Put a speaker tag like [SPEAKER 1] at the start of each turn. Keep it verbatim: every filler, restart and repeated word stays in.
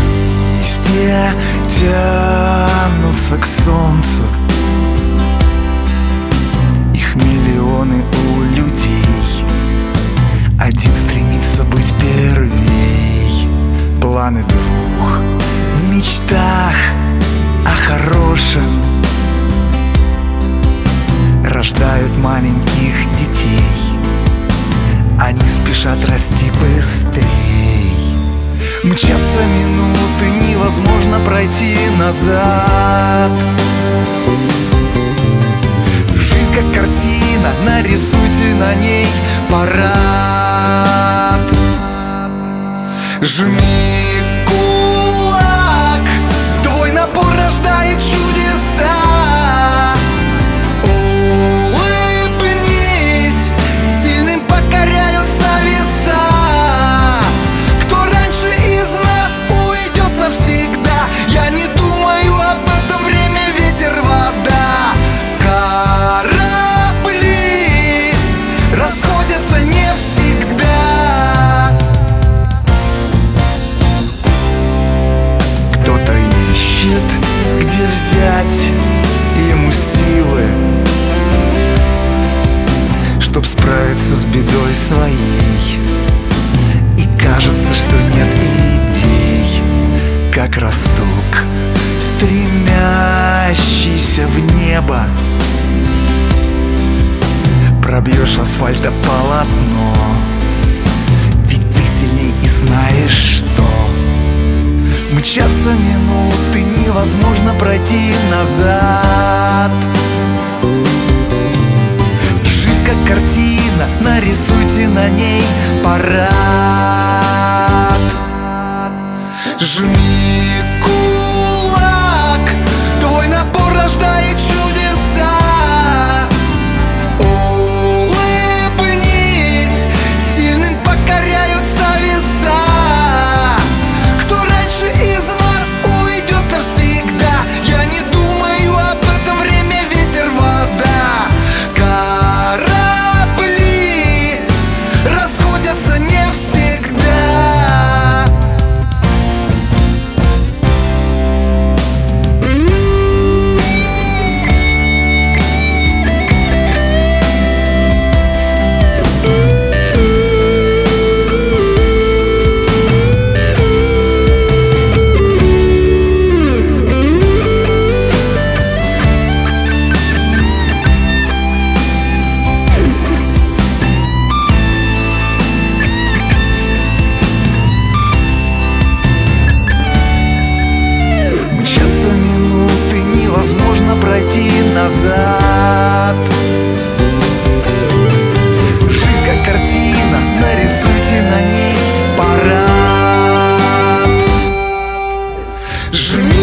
[SPEAKER 1] Листья тянутся к солнцу, их миллионы у людей. Один стремится быть первей. Планы двух в мечтах о хорошем рождают маленьких детей. Они спешат расти быстрей. Мчатся минуты, невозможно пройти назад. Жизнь как картина, нарисуйте на ней парад. Жми кулак, твой напор рождает чудеса. Улыбнись, сильным покоряются веса. Кто раньше из нас уйдет навсегда? Я не думаю об этом, время, ветер, вода. Корабли расходятся не всегда. Кто-то ищет, где взять ему силы, чтоб справиться с бедой своей. И кажется, что нет идей, как росток, стремящийся в небо. Пробьешь асфальта полотно, ведь ты сильней и знаешь что. Мчатся минуты, невозможно пройти назад. Жизнь как картина, нарисуйте на ней парад. Жми кулак, твой напор рождает чудеса. Улыбнись, сильным покоряются веса. Кто раньше из нас уйдет навсегда? Я не думаю об этом, время, ветер, вода. Корабли расходятся не всегда. Мчатся минуты, невозможно пройти назад. Жизнь как картина, нарисуйте на ней парад. Жми